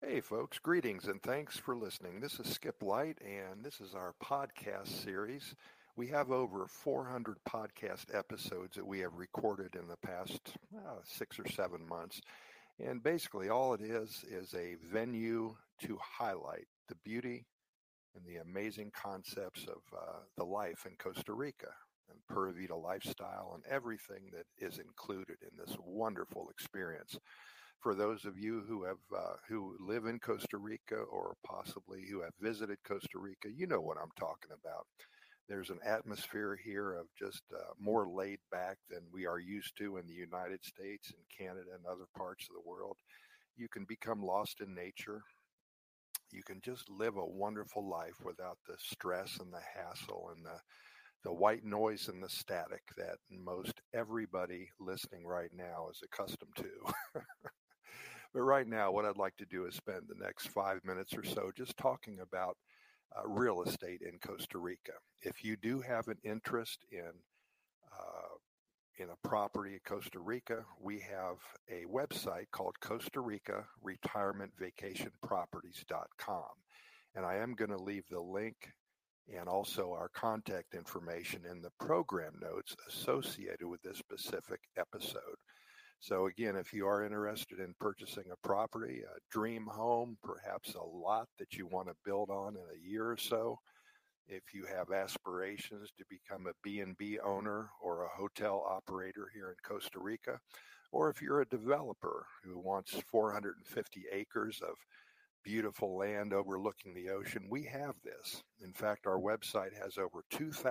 Hey, folks, greetings and thanks for listening. This is Skip Light, and this is our podcast series. We have over 400 podcast episodes that we have recorded in the past 6 or 7 months. And basically, all it is a venue to highlight the beauty and the amazing concepts of the life in Costa Rica and Pura Vida lifestyle and everything that is included in this wonderful experience. For those of you who live in Costa Rica or possibly who have visited Costa Rica, you know what I'm talking about. There's an atmosphere here of just more laid back than we are used to in the United States and Canada and other parts of the world. You can become lost in nature. You can just live a wonderful life without the stress and the hassle and the white noise and the static that most everybody listening right now is accustomed to. But right now, what I'd like to do is spend the next 5 minutes or so just talking about real estate in Costa Rica. If you do have an interest in a property in Costa Rica, we have a website called Costa Rica Retirement Vacation Properties.com. And I am going to leave the link and also our contact information in the program notes associated with this specific episode. So again, if you are interested in purchasing a property, a dream home, perhaps a lot that you want to build on in a year or so, if you have aspirations to become a B&B owner or a hotel operator here in Costa Rica, or if you're a developer who wants 450 acres of beautiful land overlooking the ocean, we have this. In fact, our website has over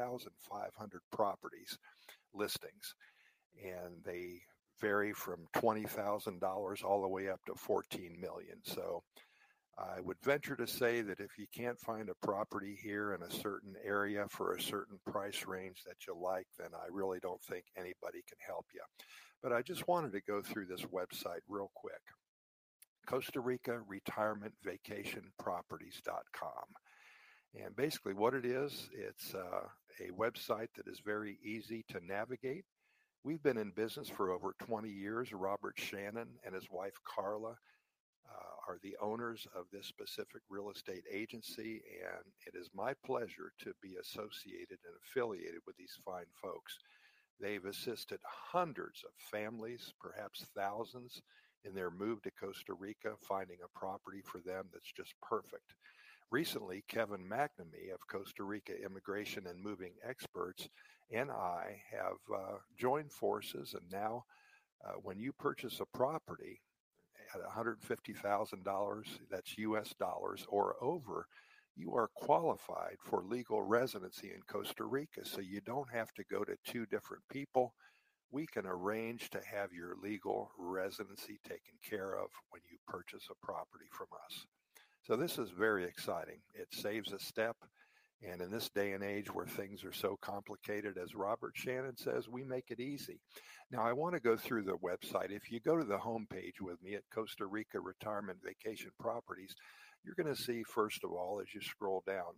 2,500 properties listings, and they vary from $20,000 all the way up to $14 million. So I would venture to say that if you can't find a property here in a certain area for a certain price range that you like, then I really don't think anybody can help you. But I just wanted to go through this website real quick. Costa Rica Retirement Vacation Properties.com. And basically what it is, it's a website that is very easy to navigate. We've been in business for over 20 years. Robert Shannon and his wife Carla are the owners of this specific real estate agency, and it is my pleasure to be associated and affiliated with these fine folks. They've assisted hundreds of families, perhaps thousands, in their move to Costa Rica, finding a property for them that's just perfect. Recently, Kevin McNamee of Costa Rica Immigration and Moving Experts and I have joined forces, and now when you purchase a property at $150,000, that's US dollars or over, you are qualified for legal residency in Costa Rica. So you don't have to go to two different people. We can arrange to have your legal residency taken care of when you purchase a property from us. So this is very exciting. It saves a step. And in this day and age where things are so complicated, as Robert Shannon says, we make it easy. Now, I want to go through the website. If you go to the homepage with me at Costa Rica Retirement Vacation Properties, you're going to see, first of all, as you scroll down,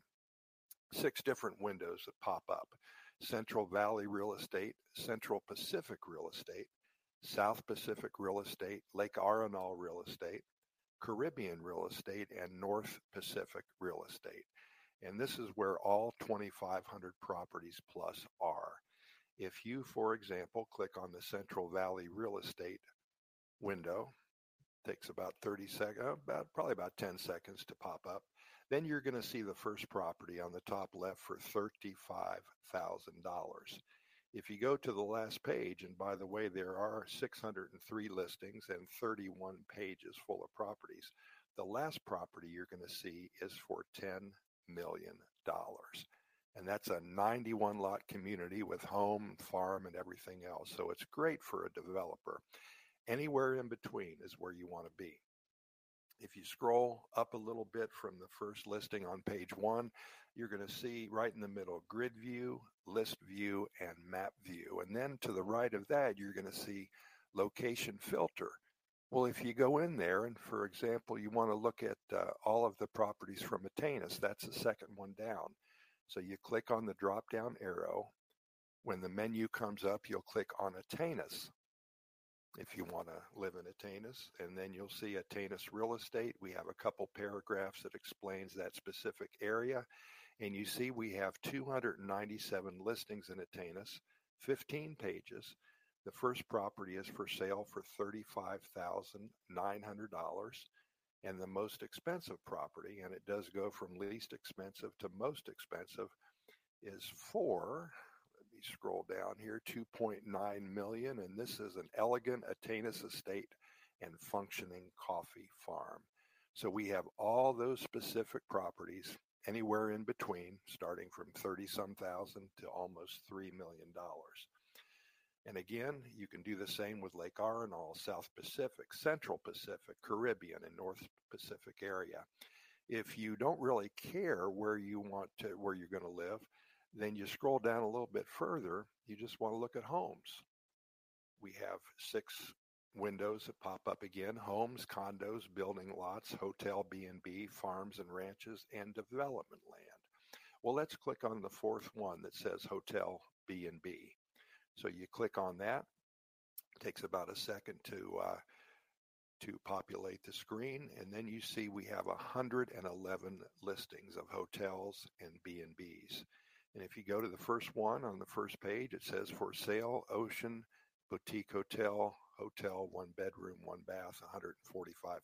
6 different windows that pop up. Central Valley Real Estate, Central Pacific Real Estate, South Pacific Real Estate, Lake Arenal Real Estate, Caribbean Real Estate, and North Pacific Real Estate. And this is where all 2,500 properties plus are. If you, for example, click on the Central Valley Real Estate window, takes about 30 seconds, probably about 10 seconds to pop up. Then you're going to see the first property on the top left for $35,000. If you go to the last page, and by the way, there are 603 listings and 31 pages full of properties, the last property you're going to see is for $10 million. And that's a 91 lot community with home, farm, and everything else. So it's great for a developer. Anywhere in between is where you want to be. If you scroll up a little bit from the first listing on page 1, you're going to see right in the middle grid view, list view, and map view. And then to the right of that, you're going to see location filter. Well, if you go in there and, for example, you want to look at all of the properties from Atenas, that's the second one down. So you click on the drop-down arrow. When the menu comes up, you'll click on Atenas. if you want to live in Atenas. And then you'll see Atenas real estate. We have a couple paragraphs that explains that specific area. And you see we have 297 listings in Atenas, 15 pages. The first property is for sale for $35,900. And the most expensive property, and it does go from least expensive to most expensive, is for, let me scroll down here, 2.9 million. And this is an elegant Atenas estate and functioning coffee farm. So we have all those specific properties anywhere in between, starting from 30-some thousand to almost $3 million. And again, you can do the same with Lake Arenal, South Pacific, Central Pacific, Caribbean, and North Pacific area. If you don't really care where you're going to live, then you scroll down a little bit further. You just want to look at homes. We have 6 windows that pop up again: homes, condos, building lots, hotel, B&B, farms and ranches, and development land. Well, let's click on the 4th one that says hotel, B&B. So you click on that. It takes about a second to populate the screen, and then you see we have 111 listings of hotels and B&Bs. And if you go to the first one on the first page, it says for sale, Ocean Boutique Hotel, 1 bedroom, 1 bath, $145,000.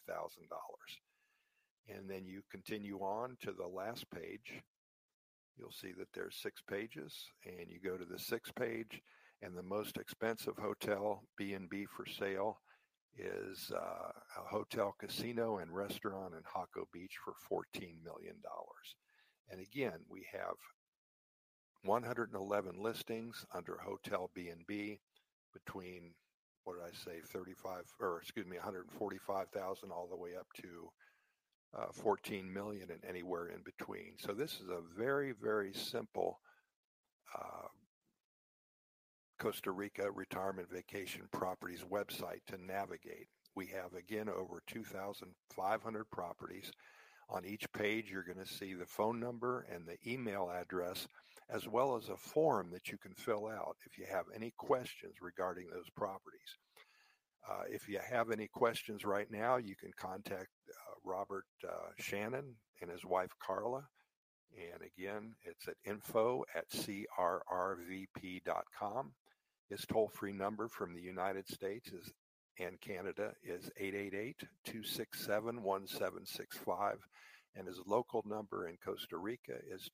And then you continue on to the last page. You'll see that there's 6 pages, and you go to the 6th page, and the most expensive hotel, B&B for sale, is a hotel, casino, and restaurant in Hako Beach for $14 million. And again, we have 111 listings under hotel B&B between, what did I say, 145,000 all the way up to 14 million and anywhere in between. So this is a very, very simple Costa Rica Retirement Vacation Properties website to navigate. We have, again, over 2,500 properties. On each page, you're going to see the phone number and the email address, as well as a form that you can fill out if you have any questions regarding those properties. If you have any questions right now, you can contact Robert Shannon and his wife Carla. And again, it's at info@crrvp.com. His toll-free number from the United States and Canada is 888-267-1765. And his local number in Costa Rica is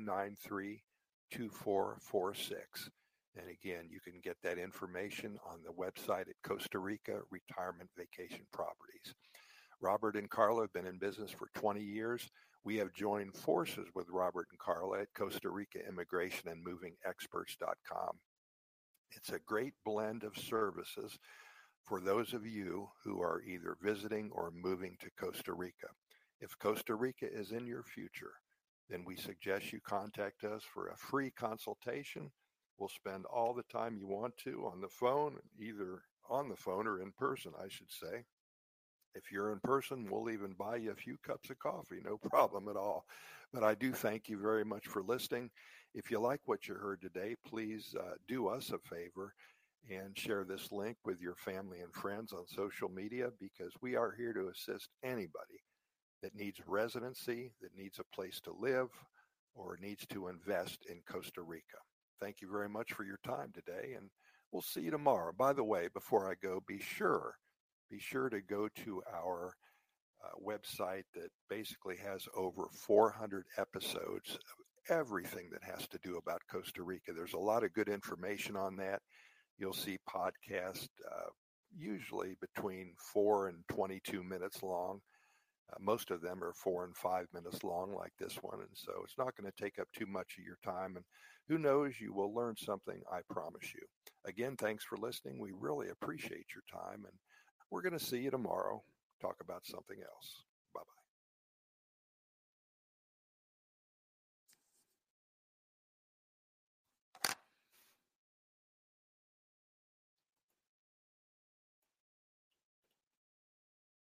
2293-2446. And again, you can get that information on the website at Costa Rica Retirement Vacation Properties. Robert and Carla have been in business for 20 years. We have joined forces with Robert and Carla at Costa Rica Immigration and Moving Experts.com. It's a great blend of services for those of you who are either visiting or moving to Costa Rica. If Costa Rica is in your future, then we suggest you contact us for a free consultation. We'll spend all the time you want to on the phone, either on the phone or in person, I should say. If you're in person, we'll even buy you a few cups of coffee, no problem at all. But I do thank you very much for listening. If you like what you heard today, please do us a favor and share this link with your family and friends on social media, because we are here to assist anybody that needs residency, that needs a place to live, or needs to invest in Costa Rica. Thank you very much for your time today, and we'll see you tomorrow. By the way, before I go, be sure to go to our website that basically has over 400 episodes of everything that has to do about Costa Rica. There's a lot of good information on that. You'll see podcasts usually between 4 and 22 minutes long. Most of them are 4 and 5 minutes long, like this one. And so it's not going to take up too much of your time. And who knows, you will learn something, I promise you. Again, thanks for listening. We really appreciate your time. And we're going to see you tomorrow. Talk about something else.